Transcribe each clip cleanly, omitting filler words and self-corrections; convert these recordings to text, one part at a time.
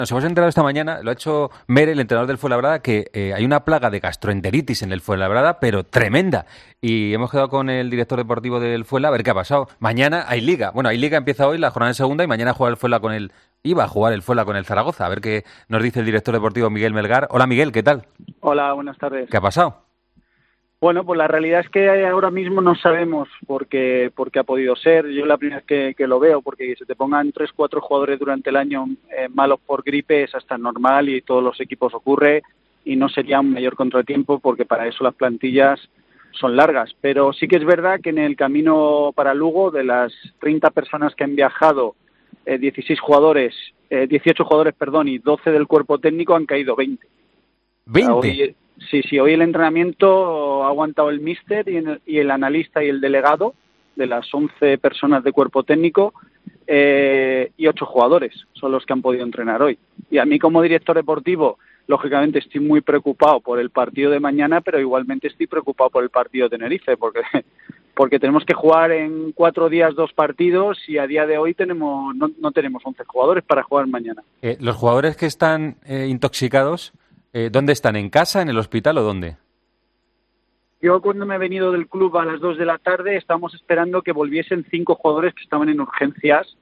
Nos hemos enterado esta mañana, lo ha hecho Mere, el entrenador del Fuenlabrada, que hay una plaga de gastroenteritis en el Fuenlabrada, pero tremenda. Y hemos quedado con el director deportivo del Fuenla a ver qué ha pasado. Mañana hay Liga. Bueno, hay Liga, empieza hoy la jornada de segunda y mañana juega el Fuenla con el... Iba a jugar el Fuenla con el Zaragoza. A ver qué nos dice el director deportivo Miguel Melgar. Hola Miguel, ¿qué tal? Hola, buenas tardes. ¿Qué ha pasado? Bueno, pues la realidad es que ahora mismo no sabemos por qué ha podido ser. Yo la primera vez que lo veo, porque se te pongan 3-4 jugadores durante el año malos por gripe es hasta normal y todos los equipos ocurre y no sería un mayor contratiempo porque para eso las plantillas son largas. Pero sí que es verdad que en el camino para Lugo, de las 30 personas que han viajado, 18 jugadores, y 12 del cuerpo técnico han caído 20. ¿20? Sí, hoy el entrenamiento ha aguantado el míster y el analista y el delegado de las 11 personas de cuerpo técnico y 8 jugadores son los que han podido entrenar hoy. Y a mí como director deportivo, lógicamente estoy muy preocupado por el partido de mañana, pero igualmente estoy preocupado por el partido de Tenerife, porque tenemos que jugar en 4 días 2 partidos y a día de hoy no tenemos 11 jugadores para jugar mañana. Los jugadores que están intoxicados... ¿dónde están? ¿En casa, en el hospital o dónde? Yo cuando me he venido del club a las 2 de la tarde estábamos esperando que volviesen 5 jugadores que estaban en urgencias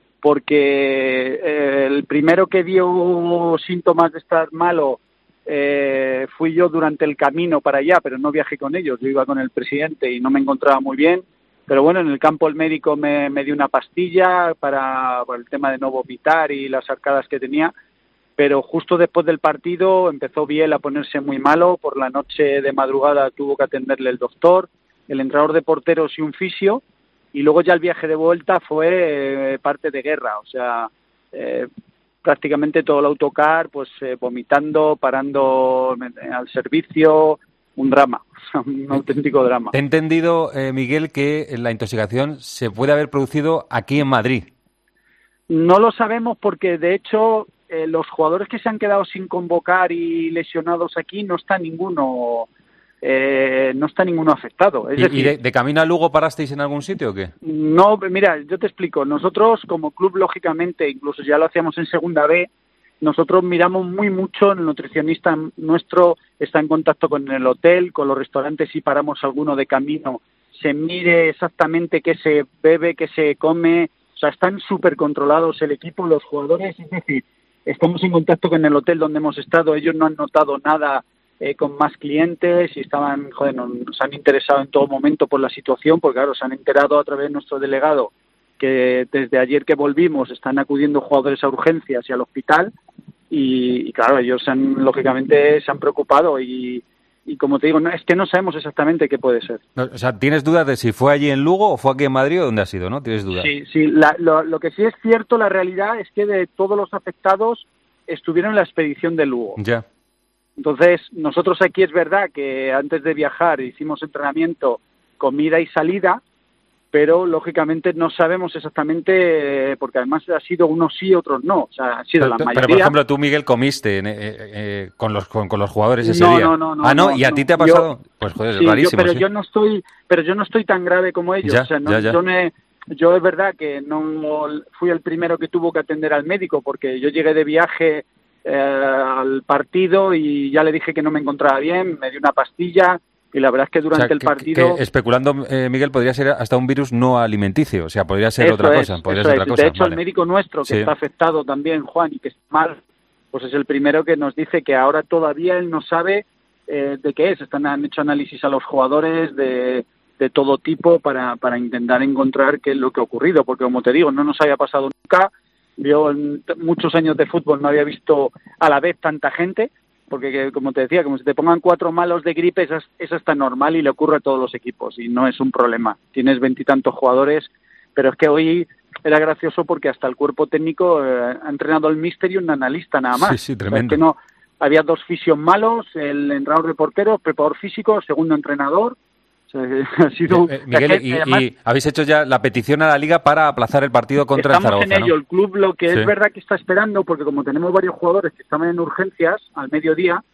porque el primero que dio síntomas de estar malo fui yo durante el camino para allá, pero no viajé con ellos, yo iba con el presidente y no me encontraba muy bien. Pero bueno, en el campo el médico me dio una pastilla para el tema de no vomitar y las arcadas que tenía. Pero justo después del partido empezó Biel a ponerse muy malo, por la noche de madrugada tuvo que atenderle el doctor, el entrenador de porteros y un fisio, y luego ya el viaje de vuelta fue parte de guerra, o sea, prácticamente todo el autocar, pues vomitando, parando al servicio, un drama, un auténtico drama. He entendido, Miguel, que la intoxicación se puede haber producido aquí en Madrid. No lo sabemos porque, de hecho... los jugadores que se han quedado sin convocar y lesionados aquí no está ninguno afectado. Es decir, ¿Y de camino a Lugo parasteis en algún sitio o qué? No, mira, yo te explico. Nosotros como club, lógicamente, incluso ya lo hacíamos en Segunda B, nosotros miramos muy mucho, el nutricionista nuestro está en contacto con el hotel, con los restaurantes, si paramos alguno de camino, se mire exactamente qué se bebe, qué se come, o sea, están súper controlados el equipo, los jugadores, es decir, estamos en contacto con el hotel donde hemos estado, ellos no han notado nada con más clientes y nos han interesado en todo momento por la situación, porque claro, se han enterado a través de nuestro delegado que desde ayer que volvimos están acudiendo jugadores a urgencias y al hospital y claro, ellos lógicamente se han preocupado y como te digo, es que no sabemos exactamente qué puede ser. O sea, ¿tienes dudas de si fue allí en Lugo o fue aquí en Madrid o dónde ha sido, no? ¿Tienes dudas? Sí, lo que sí es cierto, la realidad es que de todos los afectados estuvieron en la expedición de Lugo. Ya. Entonces, nosotros aquí es verdad que antes de viajar hicimos entrenamiento, comida y salida, pero lógicamente no sabemos exactamente, porque además ha sido unos sí, otros no. O sea, ha sido la mayoría. Pero, por ejemplo, tú, Miguel, comiste con los jugadores ese día. No. ¿Y a ti te ha pasado? Pues joder, sí, es rarísimo. Yo no estoy tan grave como ellos. Ya, o sea, yo es verdad que no fui el primero que tuvo que atender al médico, porque yo llegué de viaje al partido y ya le dije que no me encontraba bien, me dio una pastilla. Y la verdad es que durante el partido... Que especulando, Miguel, podría ser hasta un virus no alimenticio. O sea, podría ser otra cosa. De hecho, el médico nuestro, que está afectado también, Juan, y que está mal, pues es el primero que nos dice que ahora todavía él no sabe de qué es. Han hecho análisis a los jugadores de todo tipo para intentar encontrar qué es lo que ha ocurrido. Porque, como te digo, no nos había pasado nunca. Yo en muchos años de fútbol no había visto a la vez tanta gente. Porque, como te decía, como si te pongan 4 malos de gripe, eso está normal y le ocurre a todos los equipos y no es un problema. Tienes 20 y tantos jugadores, pero es que hoy era gracioso porque hasta el cuerpo técnico ha entrenado el míster y un analista nada más. Sí, tremendo. O sea, es que no, había 2 fisios malos, el entrenador de porteros, preparador físico, segundo entrenador. O sea, ha sido Miguel, y habéis hecho ya la petición a la Liga para aplazar el partido contra el Zaragoza, Estamos en ello, ¿no? El club lo que es verdad que está esperando, porque como tenemos varios jugadores que estaban en urgencias al mediodía,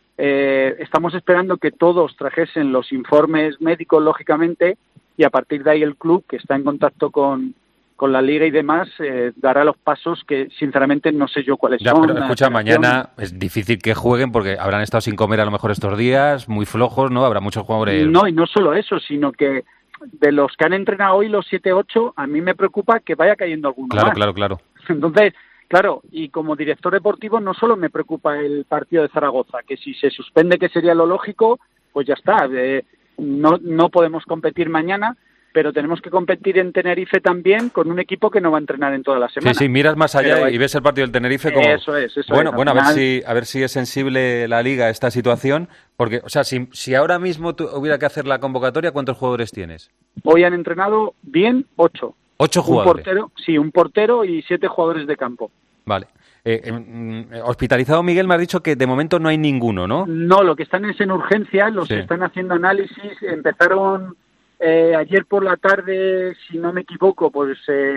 estamos esperando que todos trajesen los informes médicos, lógicamente, y a partir de ahí el club, que está en contacto con con la Liga y demás, dará los pasos que sinceramente no sé yo cuáles Ya, son. pero escucha, mañana es difícil que jueguen porque habrán estado sin comer a lo mejor estos días, muy flojos, ¿no? Habrá muchos jugadores... No, y no solo eso, sino que de los que han entrenado hoy, los 7-8, a mí me preocupa que vaya cayendo alguno más. Claro. Entonces, claro, y como director deportivo no solo me preocupa el partido de Zaragoza, que si se suspende, que sería lo lógico, pues ya está, no podemos competir mañana, pero tenemos que competir en Tenerife también con un equipo que no va a entrenar en toda la semana. Sí, miras más allá y ves el partido del Tenerife como... Eso es. Bueno, a ver si es sensible la Liga a esta situación, porque, o sea, si ahora mismo hubiera que hacer la convocatoria, ¿cuántos jugadores tienes? Hoy han entrenado bien 8. 8 jugadores. Un portero y 7 jugadores de campo. Vale. Hospitalizado, Miguel, me has dicho que de momento no hay ninguno, ¿no? No, lo que están es en urgencia, los Sí. que están haciendo análisis, empezaron ayer por la tarde, si no me equivoco, pues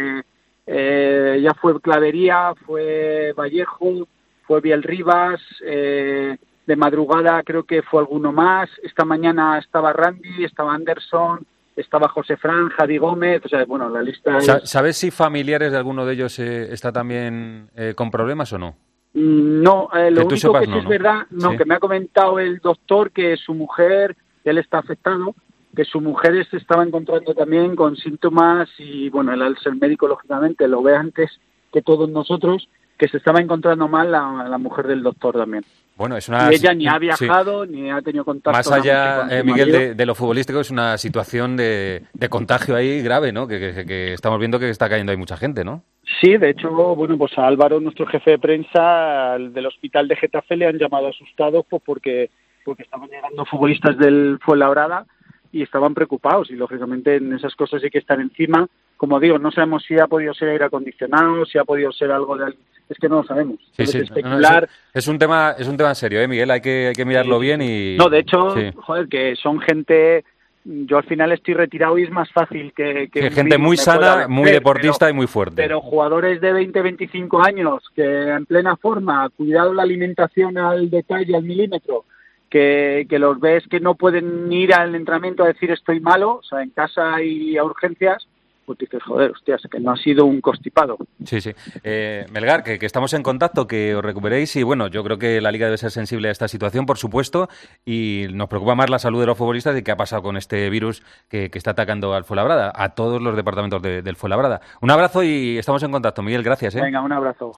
ya fue Clavería, fue Vallejo, fue Biel Rivas, de madrugada creo que fue alguno más, esta mañana estaba Randy, estaba Anderson, estaba José Fran, Javi Gómez, o sea, bueno, la lista es... ¿Sabes si familiares de alguno de ellos está también con problemas o no? No, lo único sepas, que sí es verdad, Sí. que me ha comentado el doctor que su mujer, él está afectado, que su mujer se estaba encontrando también con síntomas y, bueno, él al ser médico, lógicamente, lo ve antes que todos nosotros, que se estaba encontrando mal la mujer del doctor también. Bueno, es una... Y ella ni ha viajado, ni ha tenido contacto. Más allá, con su Miguel, marido. de lo futbolístico, es una situación de contagio ahí grave, ¿no? Que estamos viendo que está cayendo ahí mucha gente, ¿no? Sí, de hecho, bueno, pues a Álvaro, nuestro jefe de prensa del hospital de Getafe, le han llamado asustados pues porque estaban llegando futbolistas del Fuenlabrada y estaban preocupados y lógicamente en esas cosas sí que están encima. Como digo, no sabemos si ha podido ser aire acondicionado, si ha podido ser algo de... Es que no lo sabemos. Sí. Especular... Es un tema serio, Miguel, hay que mirarlo bien y... No, de hecho, sí. joder, que son gente... Yo al final estoy retirado y es más fácil que gente muy sana, muy deportista y muy fuerte. Pero jugadores de 20, 25 años que en plena forma, cuidado la alimentación al detalle, al milímetro, que los ves que no pueden ir al entrenamiento a decir estoy malo, o sea, en casa y a urgencias, pues dices, joder, hostias, que no ha sido un constipado. Sí. Melgar, que estamos en contacto, que os recuperéis y bueno, yo creo que la Liga debe ser sensible a esta situación, por supuesto, y nos preocupa más la salud de los futbolistas y qué ha pasado con este virus que está atacando al Fuenlabrada, a todos los departamentos del Fuenlabrada. Un abrazo y estamos en contacto, Miguel, gracias. Venga, un abrazo.